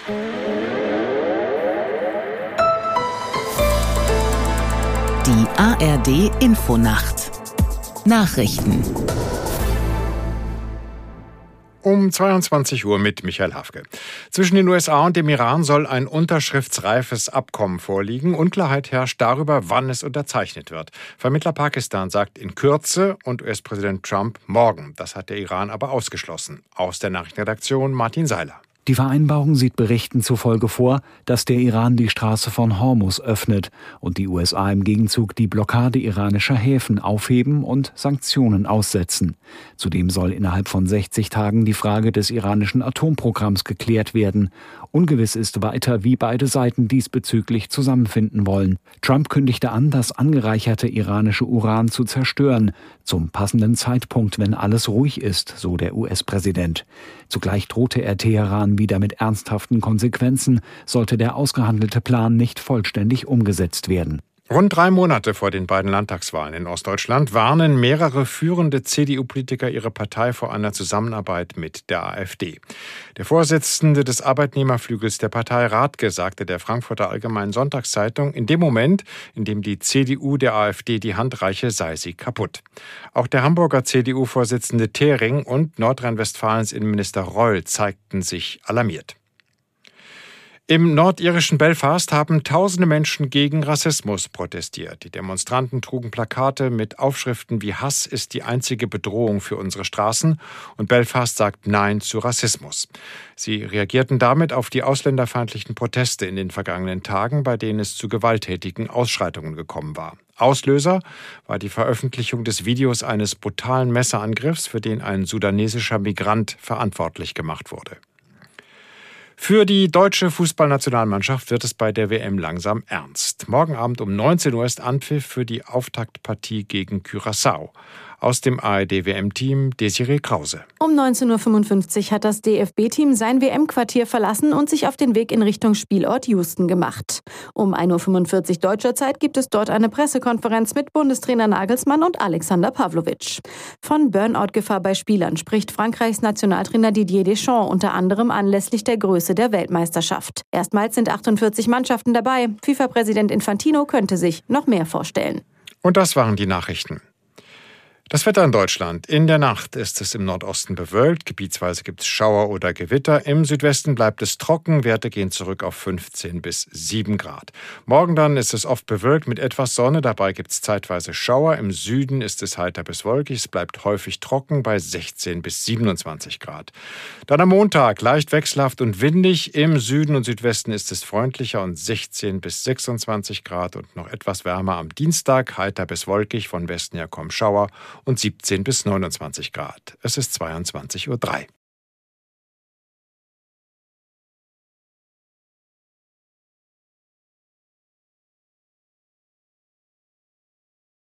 Die ARD-Infonacht. Nachrichten. Um 22 Uhr mit Michael Hafke. Zwischen den USA und dem Iran soll ein unterschriftsreifes Abkommen vorliegen. Unklarheit herrscht darüber, wann es unterzeichnet wird. Vermittler Pakistan sagt in Kürze und US-Präsident Trump morgen. Das hat der Iran aber ausgeschlossen. Aus der Nachrichtenredaktion Martin Seiler. Die Vereinbarung sieht Berichten zufolge vor, dass der Iran die Straße von Hormuz öffnet und die USA im Gegenzug die Blockade iranischer Häfen aufheben und Sanktionen aussetzen. Zudem soll innerhalb von 60 Tagen die Frage des iranischen Atomprogramms geklärt werden. Ungewiss ist weiter, wie beide Seiten diesbezüglich zusammenfinden wollen. Trump kündigte an, das angereicherte iranische Uran zu zerstören, zum passenden Zeitpunkt, wenn alles ruhig ist, so der US-Präsident. Zugleich drohte er Teheran wieder mit ernsthaften Konsequenzen, sollte der ausgehandelte Plan nicht vollständig umgesetzt werden. Rund 3 Monate vor den beiden Landtagswahlen in Ostdeutschland warnen mehrere führende CDU-Politiker ihre Partei vor einer Zusammenarbeit mit der AfD. Der Vorsitzende des Arbeitnehmerflügels der Partei Rathke sagte der Frankfurter Allgemeinen Sonntagszeitung, in dem Moment, in dem die CDU der AfD die Hand reiche, sei sie kaputt. Auch der Hamburger CDU-Vorsitzende Thering und Nordrhein-Westfalens Innenminister Reul zeigten sich alarmiert. Im nordirischen Belfast haben tausende Menschen gegen Rassismus protestiert. Die Demonstranten trugen Plakate mit Aufschriften wie „Hass ist die einzige Bedrohung für unsere Straßen“ und „Belfast sagt Nein zu Rassismus“. Sie reagierten damit auf die ausländerfeindlichen Proteste in den vergangenen Tagen, bei denen es zu gewalttätigen Ausschreitungen gekommen war. Auslöser war die Veröffentlichung des Videos eines brutalen Messerangriffs, für den ein sudanesischer Migrant verantwortlich gemacht wurde. Für die deutsche Fußballnationalmannschaft wird es bei der WM langsam ernst. Morgen Abend um 19 Uhr ist Anpfiff für die Auftaktpartie gegen Curaçao. Aus dem ARD-WM-Team Desiree Krause. Um 19.55 Uhr hat das DFB-Team sein WM-Quartier verlassen und sich auf den Weg in Richtung Spielort Houston gemacht. Um 1.45 Uhr deutscher Zeit gibt es dort eine Pressekonferenz mit Bundestrainer Nagelsmann und Alexander Pavlovic. Von Burnout-Gefahr bei Spielern spricht Frankreichs Nationaltrainer Didier Deschamps unter anderem anlässlich der Größe der Weltmeisterschaft. Erstmals sind 48 Mannschaften dabei. FIFA-Präsident Infantino könnte sich noch mehr vorstellen. Und das waren die Nachrichten. Das Wetter in Deutschland. In der Nacht ist es im Nordosten bewölkt. Gebietsweise gibt es Schauer oder Gewitter. Im Südwesten bleibt es trocken. Werte gehen zurück auf 15 bis 7 Grad. Morgen dann ist es oft bewölkt mit etwas Sonne. Dabei gibt es zeitweise Schauer. Im Süden ist es heiter bis wolkig. Es bleibt häufig trocken bei 16 bis 27 Grad. Dann am Montag leicht wechselhaft und windig. Im Süden und Südwesten ist es freundlicher und 16 bis 26 Grad und noch etwas wärmer am Dienstag. Heiter bis wolkig, von Westen her kommen Schauer und 17 bis 29 Grad. Es ist 22.03 Uhr.